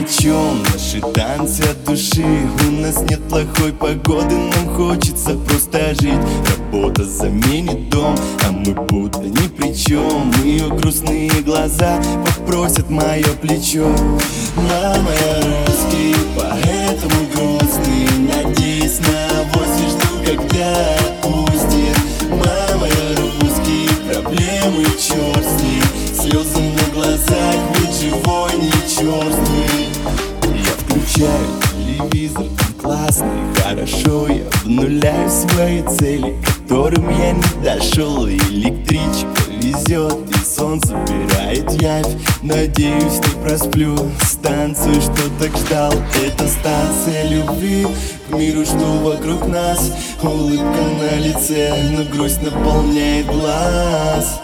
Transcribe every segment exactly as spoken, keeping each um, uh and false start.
о чем наши танцы от души. У нас нет плохой погоды, нам хочется просто жить. Работа заменит дом, а мы будто ни при чем. Ее грустные глаза попросят мое плечо. Мама, я русский, поэтому грустный. Надеюсь на авось и жду, когда отпустит. Мама, я русский, проблемы черт с ней. Слезы на глазах, ведь живой не черствый. Я включаю телевизор, он классный, хорошо. Я обнуляю свои цели, к которым я не дошел. Электричка везет, и сон собирает явь. Надеюсь, не просплю станцию, что так ждал. Это станция любви к миру, что вокруг нас. Улыбка на лице, но грусть наполняет глаз.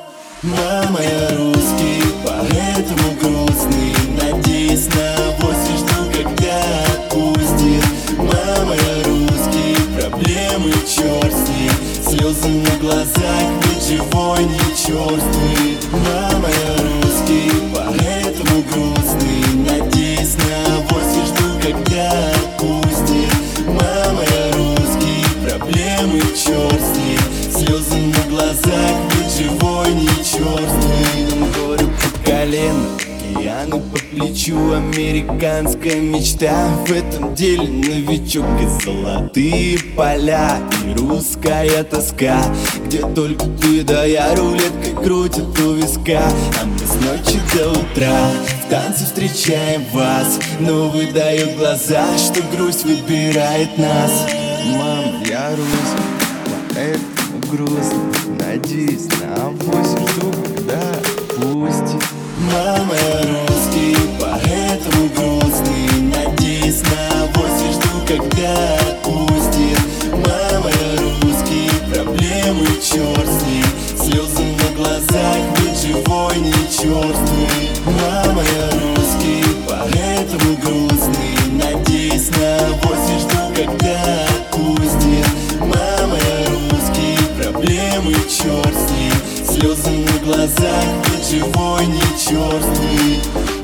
Мама, я русский, поэтому грустный. Надеюсь на авось и жду, когда отпустит. Мама, я русский, проблемы черт с ней. Слезы на глазах, ведь живой не черствый. Мама, я русский, поэтому грустный. Надеюсь на авось и жду, когда отпустит. Мама, я русский, проблемы черт с ней. Слезы на глазах, ведь живой не черствый. Нам горы по колено, океаны по плечу. Американская мечта, в этом деле новичок. И золотые поля, и русская тоска. Где только ты да я, рулеткой крутят у виска. А мы с ночи до утра в танце встречаем вас. Но выдают глаза, что грусть выбирает нас. Мама, я русский, поэтому грустно. Надеюсь на авось и жду, когда отпустит. Мама, я русский, поэтому грустный. Надеюсь на авось и жду, когда отпустит. Мама, я русский, проблемы черт с ней. Слезы на глазах, ведь живой не черствый. Мама, я русский, поэтому грустный. Надеюсь на авось и жду, когда отпустит. Мама, я русский, проблемы черт с ней. Слезы на глазах, ведь живой не черствый.